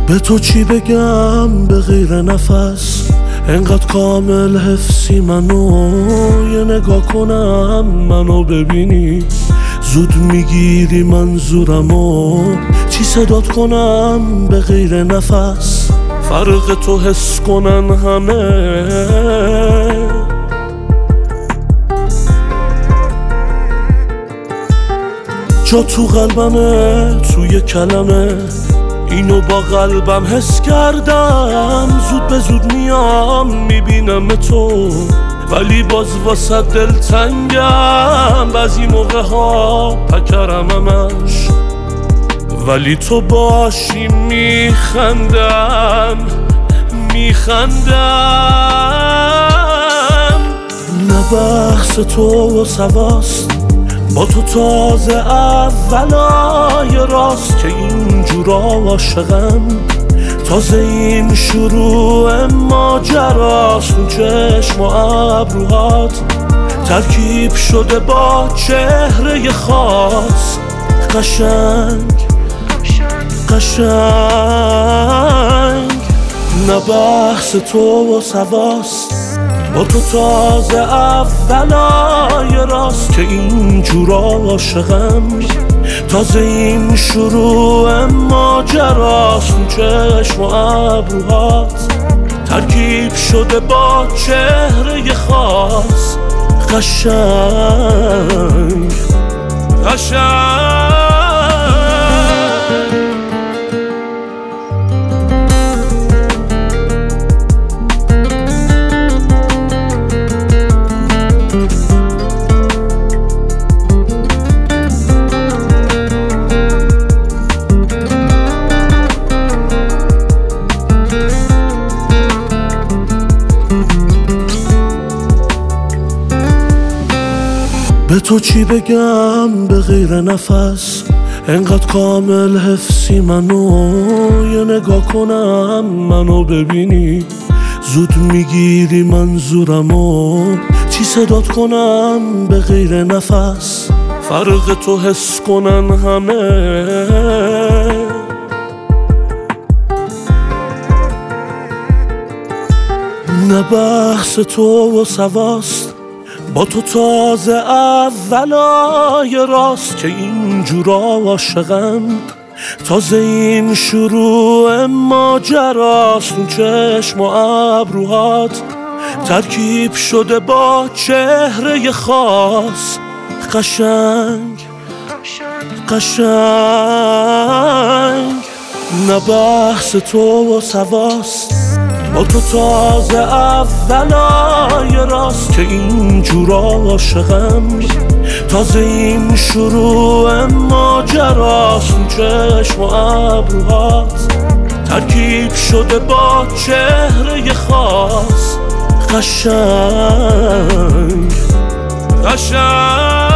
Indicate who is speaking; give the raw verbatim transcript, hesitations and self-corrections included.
Speaker 1: به تو چی بگم به غیر نفس، انقدر کامل حفظی منو. یه نگاه کنم منو ببینی، زود میگیری منظورمو. چی صدات کنم به غیر نفس، فرق تو حس کنن همه. جا تو قلبمه، توی کلمه، اینو با قلبم حس کردم. زود به زود میام میبینم تو، ولی باز واسه دل تنگم. بعضی موقع ها پکرم همش، ولی تو باشی میخندم میخندم. نه بحث تو و سواست، با تو تازه اولای راست که اینجورا عاشقم. تازه این شروع ماجراست، اون چشم و ابروهات ترکیب شده با چهره خاص. قشنگ قشنگ نه بحث تو و سواست، با تو تازه اولای راست که اینجورا عاشقم. تازه این شروع ماجراست، اون چشم و ابروهات ترکیب شده با چهره خاص. قشنگ قشنگ به تو چی بگم به غیر نفس، انقدر کامل حفظی منو. یه نگاه کنم منو ببینی، زود میگیری منظورمو. چی صدات کنم به غیر نفس، فرق تو حس کنن همه. نه بحث تو و سواست، با تو تازه اولای راست که اینجورا عاشقم. تازه این شروع ماجراست، اون چشم و ابروهات ترکیب شده با چهره خاص. قشنگ قشنگ نه بحث تو و سواست، با تو تازه اولای راست که اینجورا عاشقم. تازه این شروع ماجراست، اون چشم و ابروهات ترکیب شده با چهره خاص. قشنگ قشنگ